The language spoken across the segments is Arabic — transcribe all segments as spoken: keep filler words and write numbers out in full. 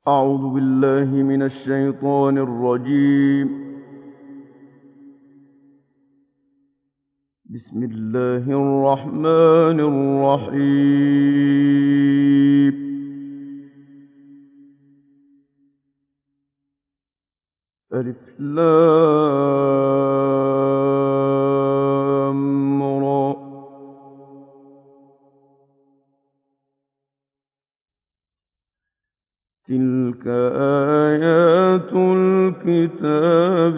أعوذ بالله من الشيطان الرجيم. بسم الله الرحمن الرحيم. ألف لام را. تلك آيات الكتاب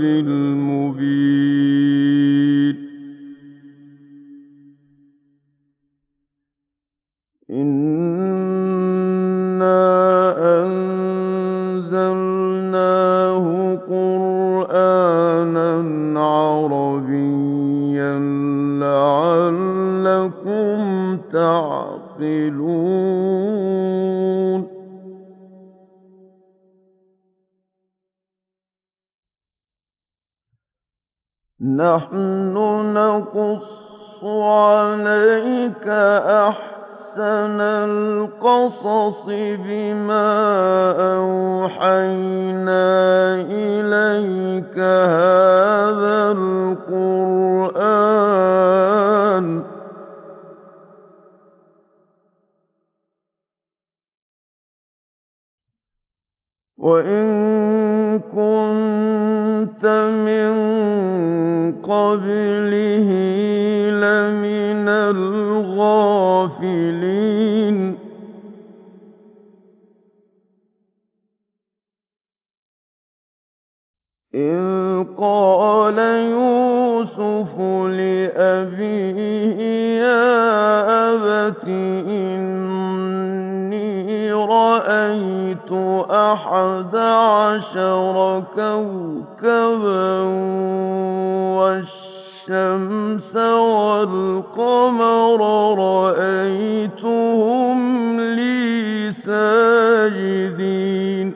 المبين. إنا أنزلناه قرآنا عربيا لعلكم تعقلون. نحن نقص عليك أحسن القصص بما أوحينا إليك هذا القرآن وإن كنت من قبله لمن الغافلين. إذ قال يوسف لأبيه يا أبت إني رأيت أحد عشر كوكبا والشمس والقمر رأيتهم لي ساجدين.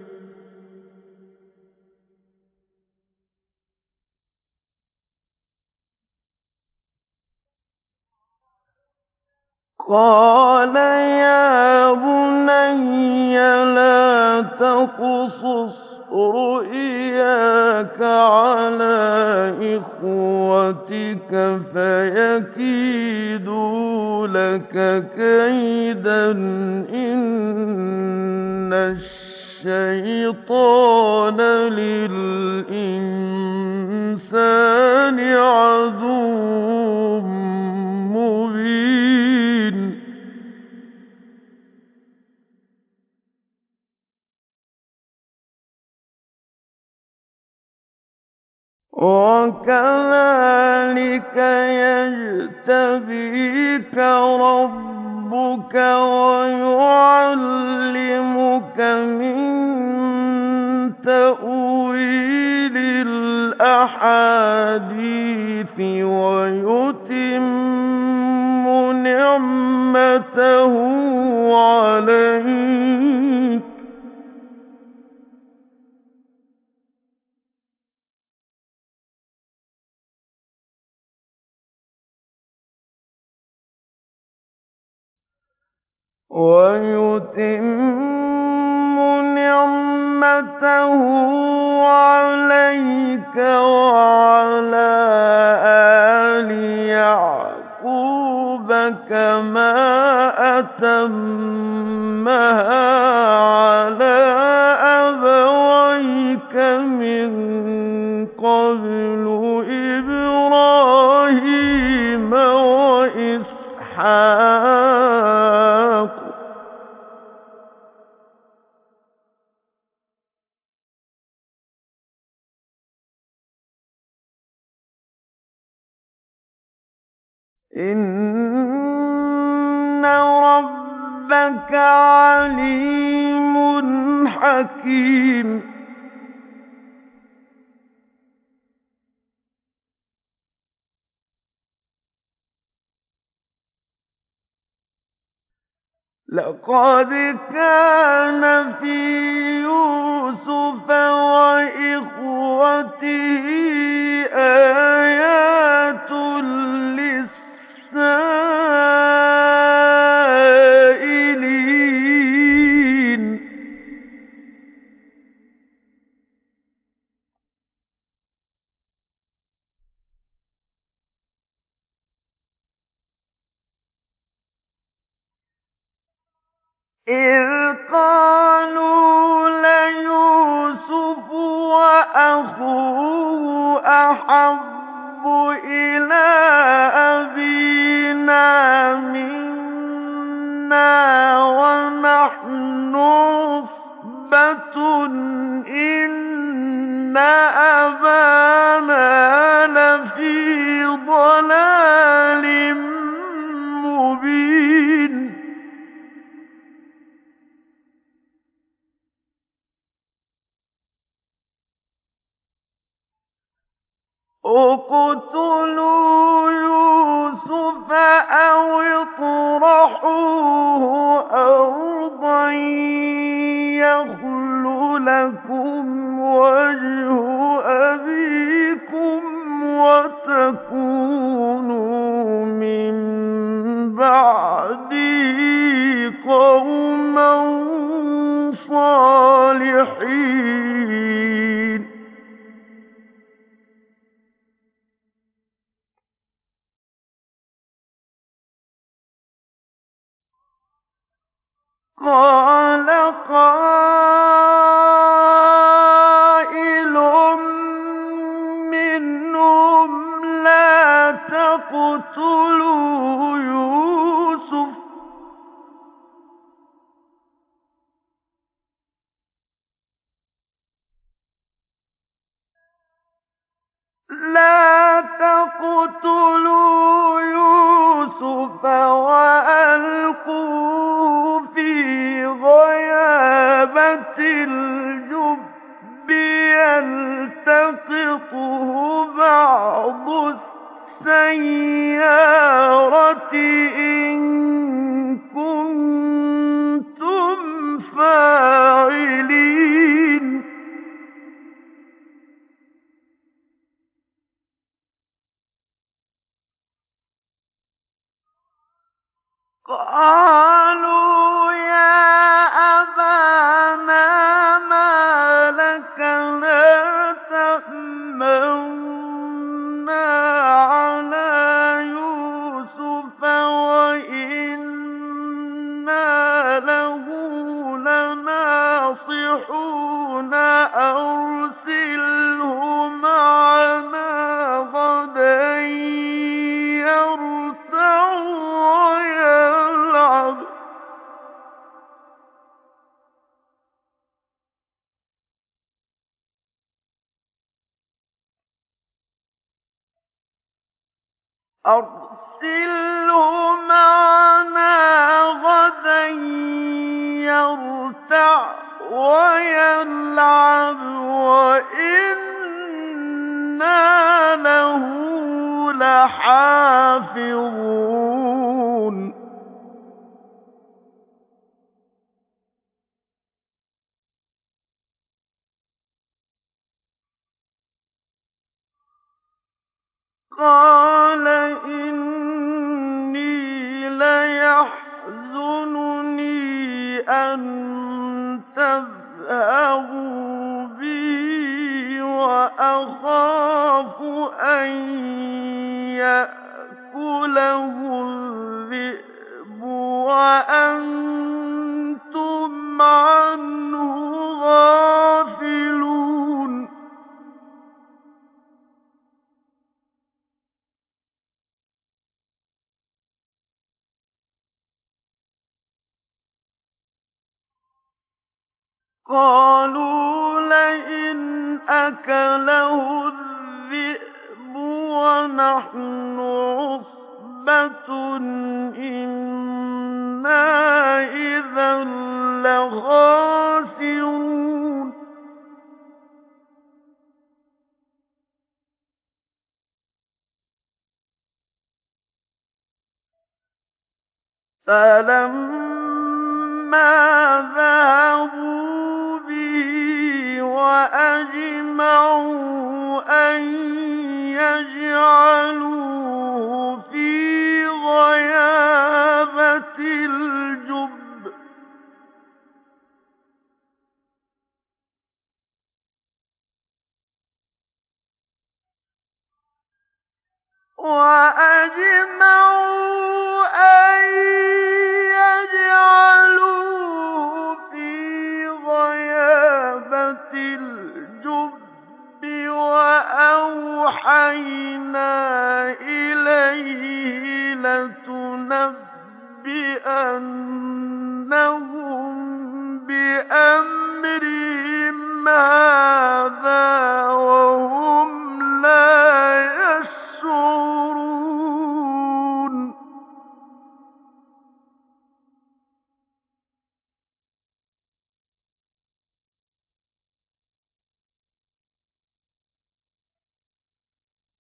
قال يا بني لا تقصص رؤياك على إخوتك فيكيدوا لك كيدا إن الشيطان للإنسان عدو مبين. وكذلك يجتبيك ربك ويعلمك من تأويل الأحاديث ويتم نعمته عليك ويتم نعمته عليك وعلى آل يعقوب كما أتمها على أبويك من قبل إبراهيم وإسحاق إن ربك عليم حكيم. لقد كان في يوسف وإخوته آيات للسائلين. اقْتُلُوا يُوسُفَ أَوِ اطْرَحُوهُ أَرْضًا يَخْلُ لَكُمْ وَجْهُ أَبِيكُمْ وَتَكُونُوا مِن بَعْدِهِ قَوْمًا صَالِحِينَ قَالَ قَائِلٌ مِّنْهُمْ لَا تَقْتُلُوا يُوسُفَ ۖ لَا تَقْتُلُوا يُوسُفَ وَأَلْقُوهُ فِي غَيَابَتِ الْجُبِّ يَلْتَقِطْهُ بَعْضُ السَّيَّارَةِ إِن كُنتُمْ فَاعِلِينَ قَالُوا يَا أَبَانَا مَا لَكَ لَا تَأْمَنَّا عَلَىٰ يُوسُفَ وَإِنَّا لَهُ لَنَاصِحُونَ أَرْسِلْهُ مَعَنَا غَدًا يَرْتَعْ وَيَلْعَبْ ۖ أَرْسِلْهُ مَعَنَا غَدًا يَرْتَعْ وَيَلْعَبْ وَإِنَّا لَهُ لَحَافِظُونَ قَالَ إِنِّي لَيَحْزُنُنِي أَن تَذْهَبُوا بِهِ وَأَخَافُ أَن يَأْكُلَهُ الذِّئْبُ وَأَنتُمْ عَنْهُ غَافِلُونَ قَالُوا لَئِنْ أَكَلَهُ الذِّئْبُ وَنَحْنُ عُصْبَةٌ إِنَّا إِذًا لَّخَاسِرُونَ فَلَمَّا ذَهَبُوا بِهِ وَأَجْمَعُوا أَن يَجْعَلُوهُ فِي غَيَابَتِ الْجُبِّ وَأَجْمَعُوا أَن يَجْعَلُوهُ فِي غَيَابَتِ الْجُبِّ وَأَوْحَيْنَا إِلَيْهِ لَتُنَبِّئَنَّهُم بِأَمْرِهِمْ هَٰذَا وَهُمْ لَا يَشْعُرُونَ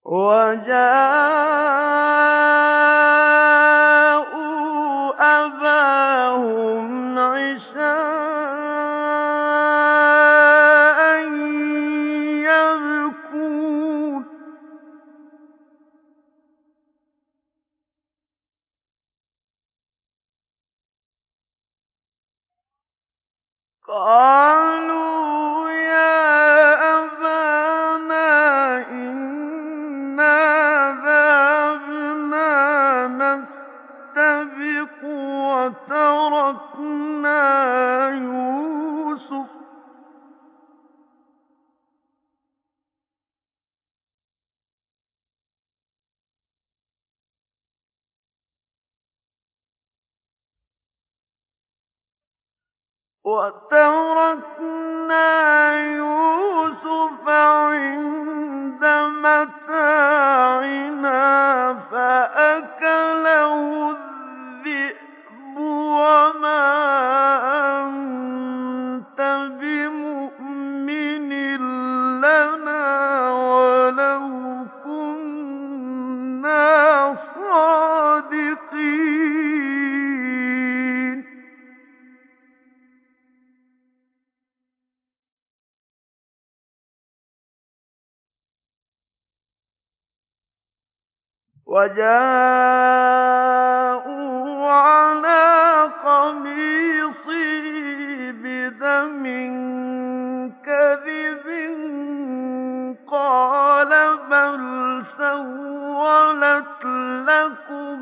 وَجَاءُوا أَبَاهُمْ عِشَاءً يَبْكُونَ قَالُوا يَا أَبَانَا إِنَّا ذَهَبْنَا نَسْتَبِقُ وَتَرَكْنَا يُوسُفَ وَتَرَكْنَا يُوسُفَ عِندَ مَتَاعِنَا فَأَكَلَهُ الذِّئْبُ ۖ وَمَا أَنتَ بِمُؤْمِنٍ لَّنَا وَلَوْ كُنَّا صَادِقِينَ وَجَاءُوا عَلَىٰ قَمِيصِهِ بِدَمٍ كَذِبٍ قَالَ بَلْ سَوَّلَتْ لَكُمْ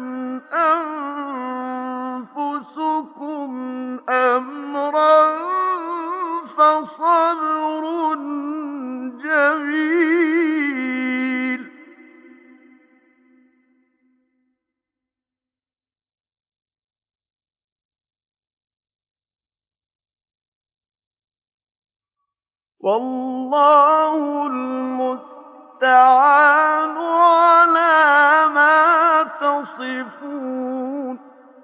أَنفُسُكُمْ أَمْرًا فَصَبْرٌ جَمِيلٌ وَاللَّهُ الْمُسْتَعَانُ عَلَىٰ مَا تَصِفُونَ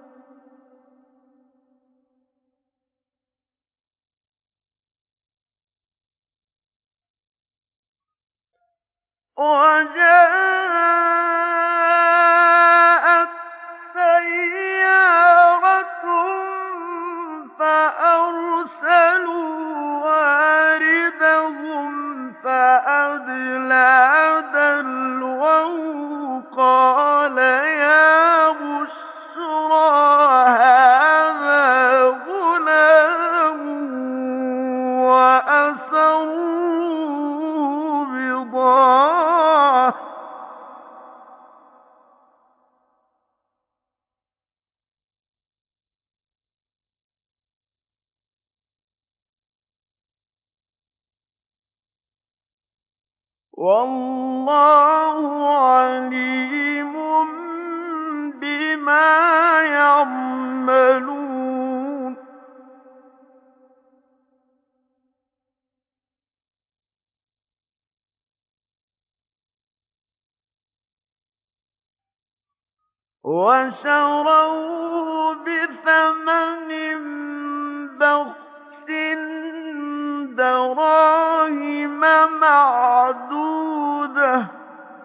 وَجَاءَتْ سَيَّارَةٌ فَأَرْسَلُوا وَارِدَهُمْ فَأَدْلَىٰ دَلْوَهُ قَالَ يَا بُشْرَىٰ هَٰذَا غُلَامٌ وَأَسَرُّوهُ بِضَاعَةً ۚ وَاللَّهُ عَلِيمٌ بِمَا يَعْمَلُونَ وَشَرَوْهُ بِثَمَنٍ بَخْسٍ دَرَاهِمَ مَعْدُودَةٍ ۖ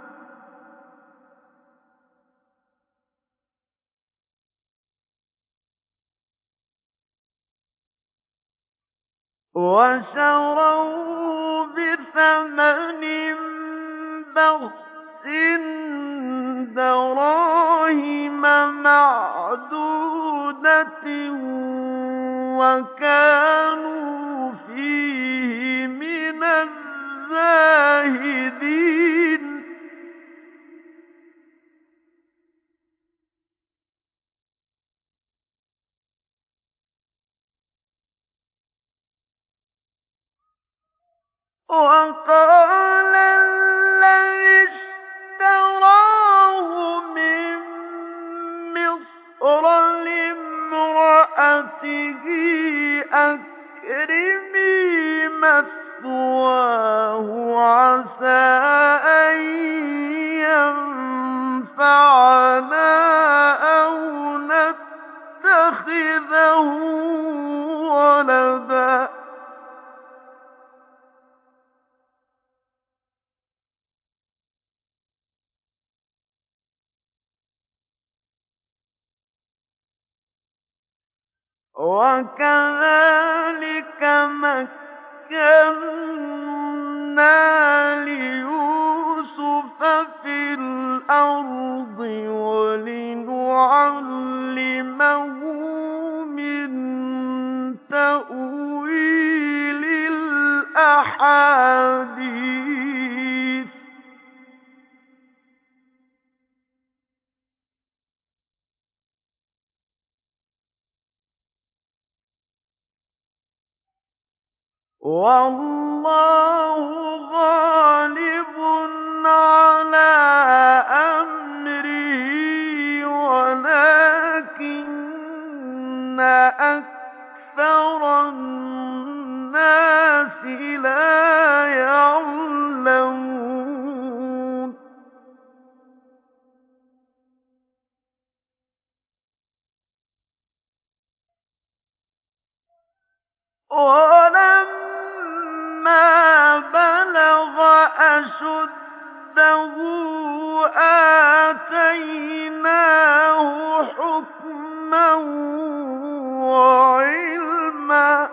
وَشَرَوْهُ بِثَمَنٍ بَخْسٍ دَرَاهِمَ مَعْدُودَةٍ وَكَانُوا فِيهِ مِنَ الزَّاهِدِينَ وَقَالَ الَّذِي اشْتَرَاهُ مِن مِّصْرَ لِامْرَأَتِهِ أَكْرِمِي مَثْوَاهُ عَسَىٰ أَن يَنفَعَنَا أَوْ نَتَّخِذَهُ وَلَدًا ۚ وَكَذَٰلِكَ مَكَّنَّا لِيُوسُفَ فِي الْأَرْضِ وَلِنُعَلِّمَهُ مِن تَأْوِيلِ الْأَحَادِيثِ ۚ وَاللَّهُ غَالِبٌ عَلَىٰ أَمْرِهِ وَلَٰكِنَّ أَكْثَرَ النَّاسِ لَا يَعْلَمُونَ وَلَمَّا بَلَغَ أَشُدَّهُ آتَيْنَاهُ حُكْمًا وَعِلْمًا ۚ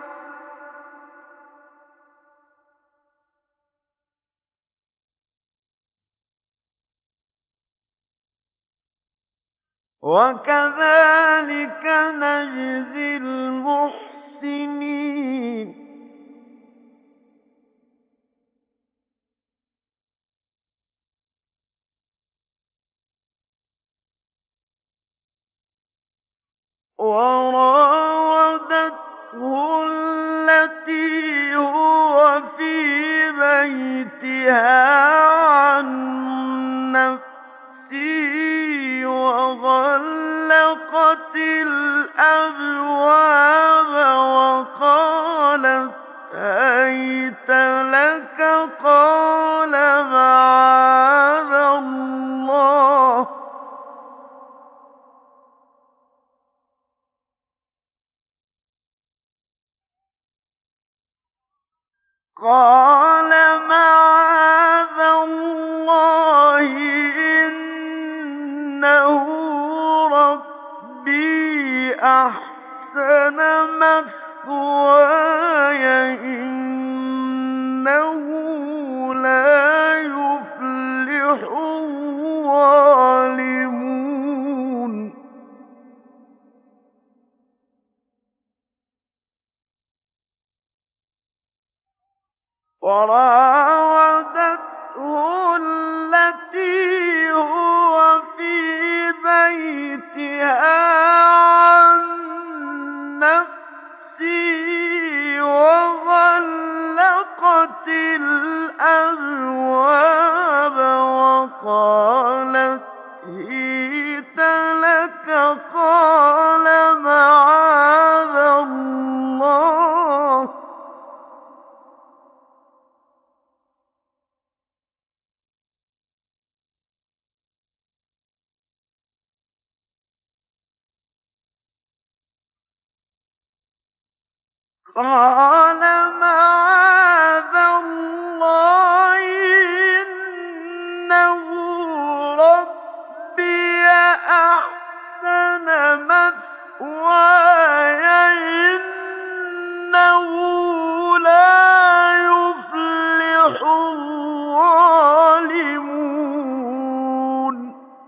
وَكَذَٰلِكَ نَجْزِي الْمُحْسِنِينَ وَرَاوَدَتْهُ الَّتِي هُوَ فِي بَيْتِهَا عَن نَّفْسِهِ وَغَلَّقَتِ الْأَبْوَابَ وَقَالَتْ هَيْتَ لَكَ ۚ قَالَ مَعَاذَ اللَّهِ ۖ قَالَ مَعَاذَ اللَّهِ ۖ إِنَّهُ رَبِّي أَحْسَنَ مَثْوَايَ ۖ إِنَّهُ لَا يُفْلِحُ الظَّالِمُونَ وَرَاوَدَتْهُ الَّتِي هُوَ فِي بَيْتِهَا عَن نَّفْسِهِ وَغَلَّقَتِ الْأَبْوَابَ وَقَالَتْ هِيتَ لَكَ ۚ قَالَ مَعَاذَ اللَّهِ ۖ قَالَ مَعَاذَ اللَّهِ ۖ إِنَّهُ رَبِّي أَحْسَنَ مَثْوَايَ ۖ إِنَّهُ لَا يُفْلِحُ الظَّالِمُونَ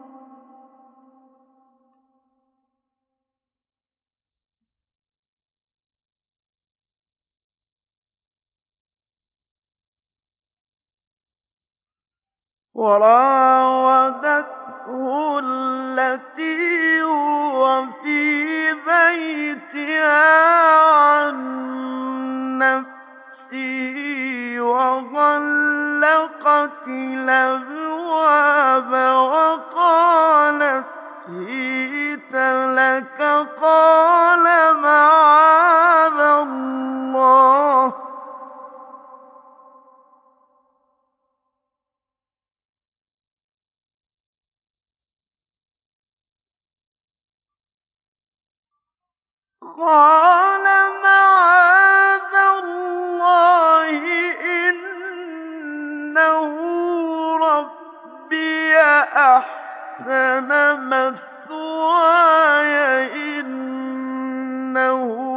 وَرَاوَدَتْهُ الَّتِي هُوَ فِي بَيْتِهَا عَن نَّفْسِهِ وَغَلَّقَتِ الْأَبْوَابَ وَقَالَتْ هِيتَ لَكَ ۚ قَالَ مَعَاذَ اللَّهِ ۖ قَالَ مَعَاذَ اللَّهِ ۖ إِنَّهُ رَبِّي أَحْسَنَ مَثْوَايَ ۖ إِنَّهُ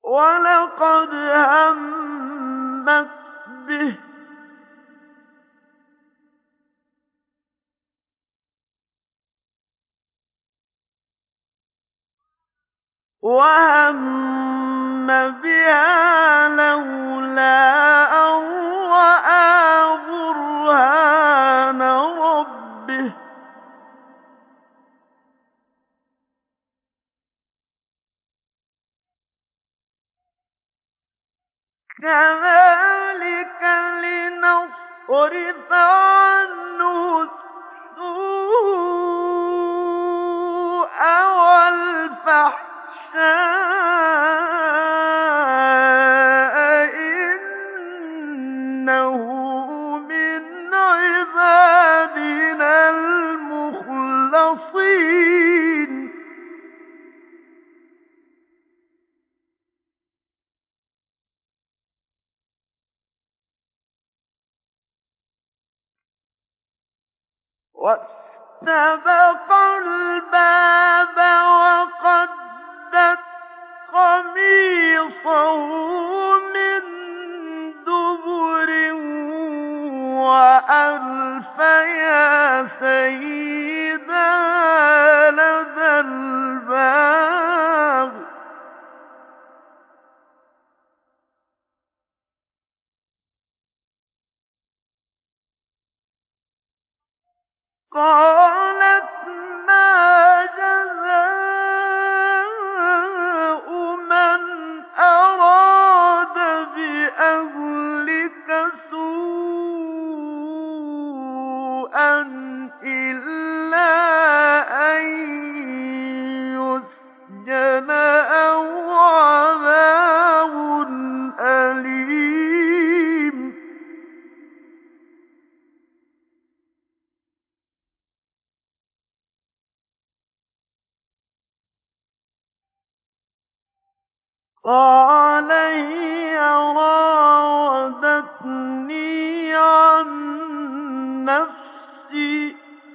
وَلَقَدْ هَمَّتْ بِهِ وَهَمَّ بِهَا لَوْلَا أَن رَّأَىٰ بُرْهَانَ رَبِّهِ ۚ كَذَٰلِكَ لِنَصْرِفَ عَنْهُ السُّوءَ وَالْفَحْشَاءَ ۚ إِنَّهُ مِنْ عِبَادِنَا الْمُخْلَصِينَ وَاسْتَبَقَا الْبَابَ وَقَدَّتْ قَمِيصَهُ مِن دُبُرٍ وَأَلْفَ يَا سَيِّدَهَا لَدَى الْبَابِ ۚ قَالَتْ مَا جَزَاءُ مَنْ أَرَادَ بِأَهْلِكَ سُوءًا إِلَّا أَن يُسْجَنَ أَوْ عَذَابٌ أَلِيمٌ قَالَ هِيَ رَاوَدَتْنِي عَن نَّفْسِي ۚ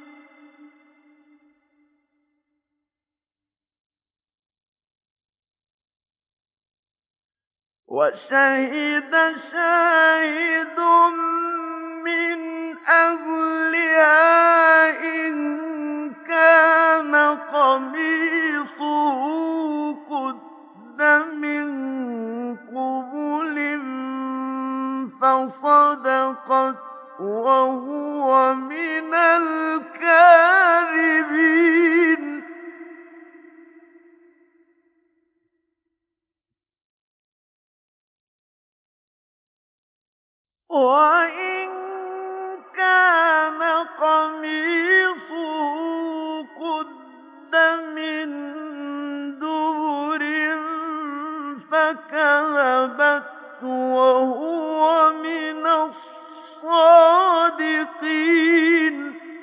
وَشَهِدَ شَاهِدٌ مِّنْ أَهْلِهَا إِن كَانَ قَمِيصُهُ قُدَّ مِن قُبُلٍ فَصَدَقَتْ وَهُوَ مِنَ الْكَاذِبِينَ وَإِن كَانَ قَمِيصُهُ قُدَّ مِن دُبُرٍ فَكَذَبَتْ وَهُوَ مِنَ الصَّادِقِينَ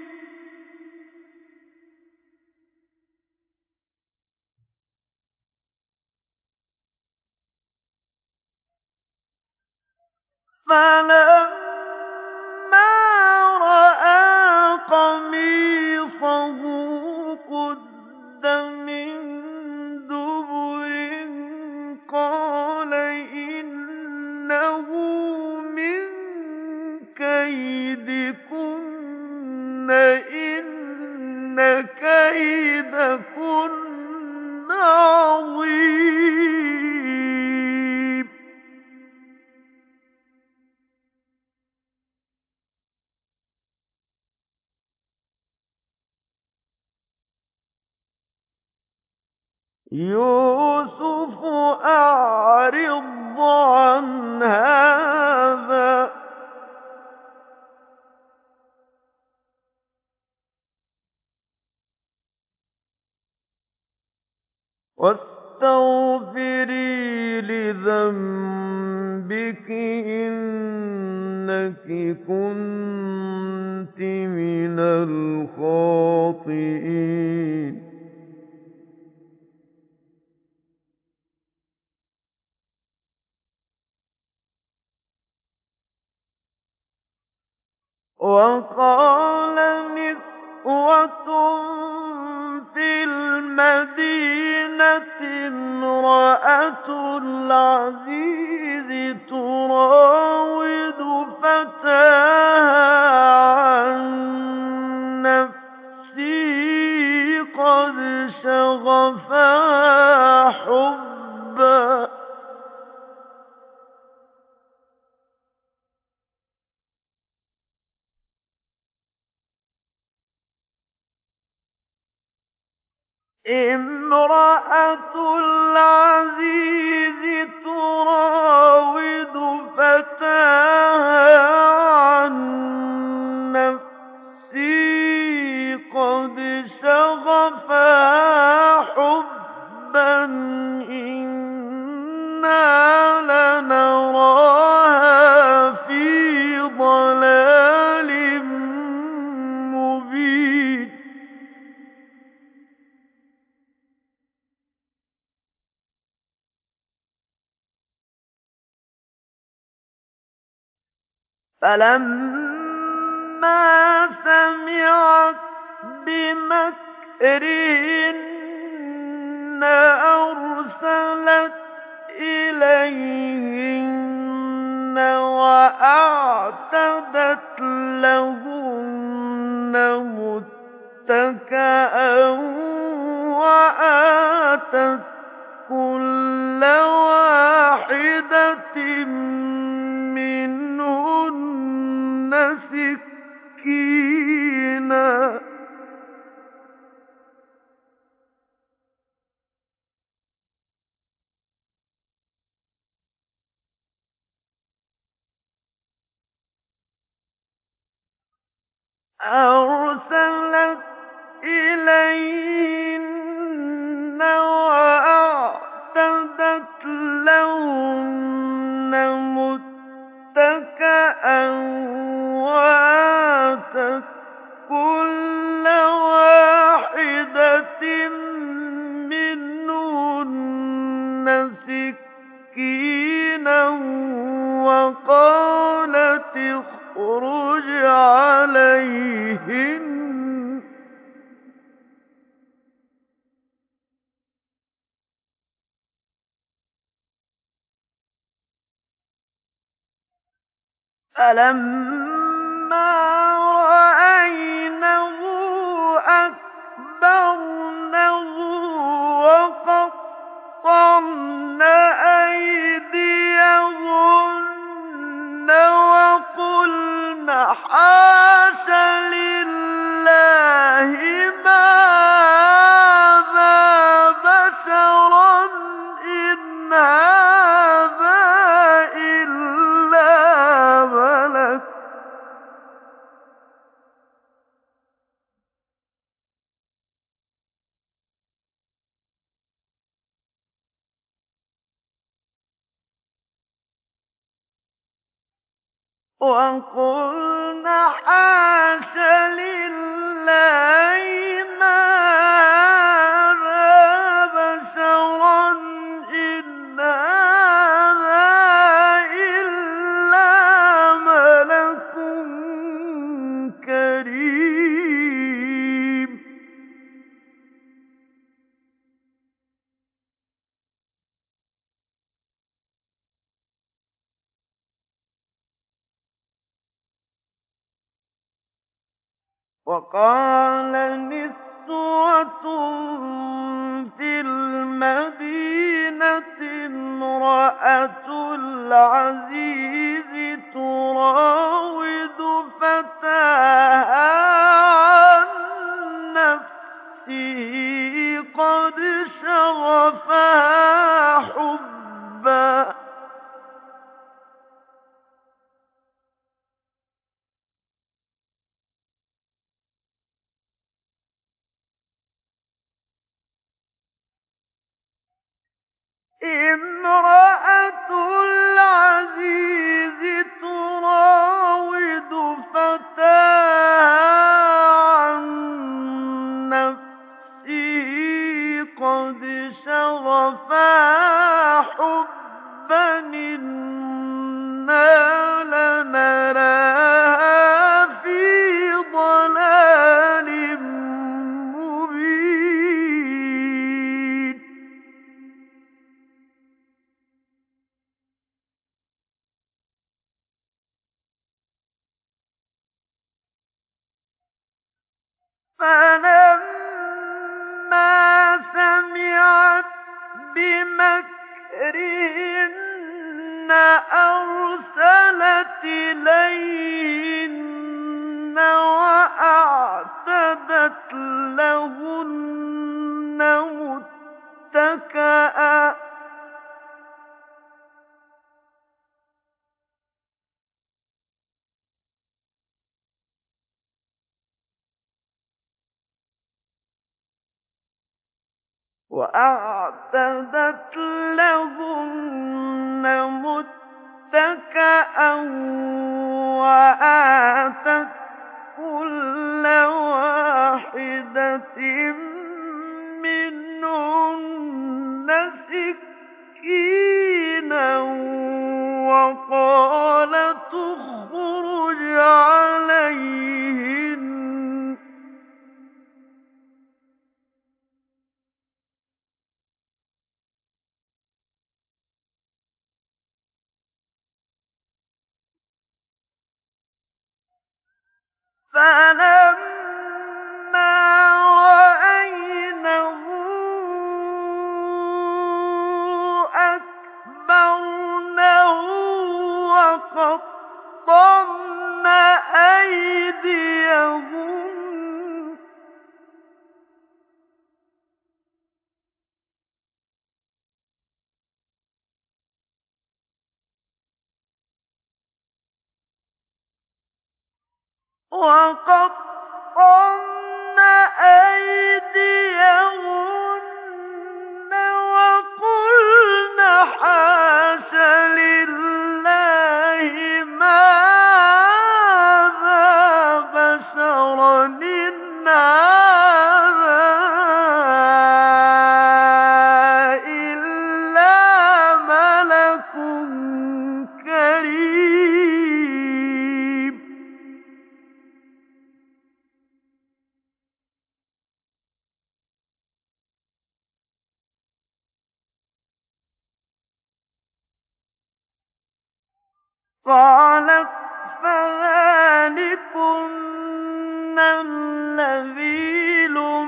فَلَمَّا رَأَىٰ قَمِيصَهُ قُدَّ مِن دُبُرٍ قَالَ إِنَّهُ مِن كَيْدِكُنَّ ۖ إِنَّ كَيْدَكُنَّ عَظِيمٌ يُوسُفُ أَعْرِضْ عَنْ هَٰذَا ۚ وَاسْتَغْفِرِي لِذَنبِكِ إِنَّكِ كُنتِ مِنَ الْخَاطِئِينَ وَقَالَ نِسْوَةٌ فِي في المدينة امرأة العزيز تراود فتاها عن نفسه قد شغفها حبا. امرأة العزيز تراود فتاها عن نفسه قد شغفها حبا إنا لنراها في ضلال مبين. فلما سمعت بمكرهن أرسلت إليهن وأعتدت لهن متكأ وآتت كل واحدة منهن سكينا أرسلت إليهن وأعتدت لهن متكأ وآتت كل واحدة منهن سكينا وقالت اخرج عليهن فلما رأينه أكبرنه وقطعن أيديهن وقلن حاش لله ما هذا بشرا إن هذا إلا ملك وقلن حاش لله ما هذا بشرا إن هذا إلا ملك كريم. وقال نسوة في المدينة امرأة العزيز تراود فتاها عن نفسه قد شغفها حبا امرأة العزيز تراود فتاها عن نفسه قد شغفها حبا إنا لنراها في ضلال مبين. فلما سمعت بمكرهن أرسلت إليهن وأعتدت لهن متكئا وأعتدت لهن متكأ وآتت كل واحدة منهن سكينا وقالت اخرج عليهن فلما رأينه أكبرنه وقطعن أيديهن وقطعن أيديهن وقلن حاش لله ما هذا بشرا إن هذا إلا ملك كريم قالت فذلكن الذي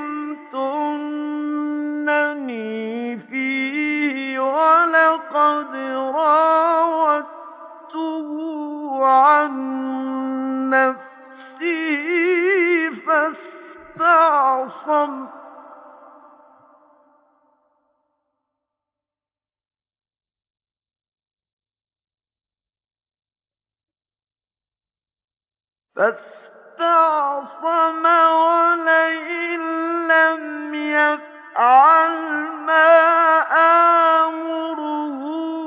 لمتنني فيه ولقد راودته عن نفسه فاستعصم فاستعصم ولئن لم يفعل ما آمره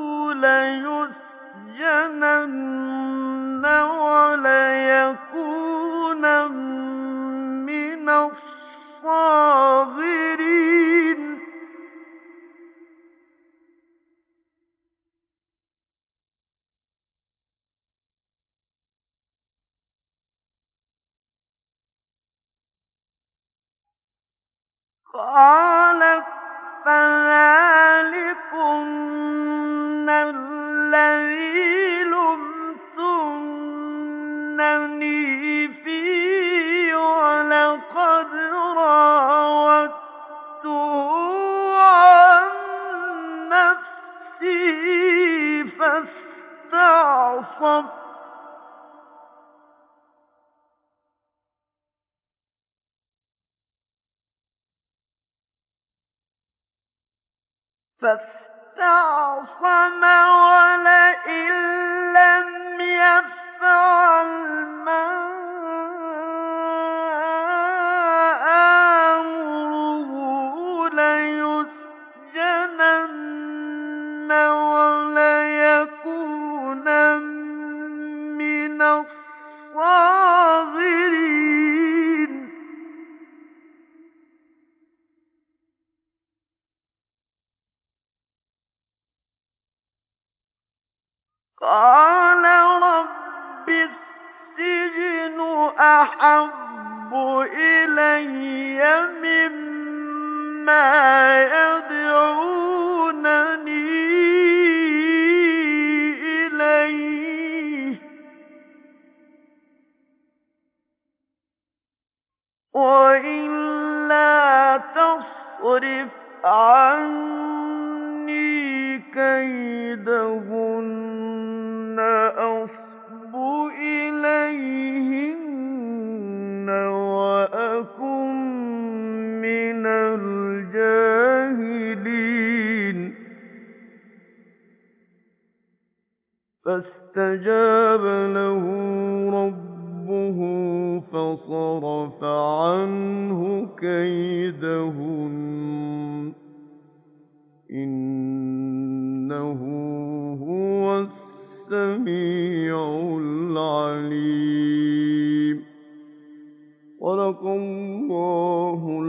ليسجنن وليكونن من الصاغرين قالت فذلكن الذي لمتنني فيه ولقد راودته عن نفسه فاستعصم فاستعصم ولئن لم يفعل ما آمره ليسجنن وليكونن من الصاغرين قال رب السجن أحب إلي مما يدعونني إليه وإن فاستجاب له ربه فصرف عنه كيدهن إنه هو السميع العليم. صدق الله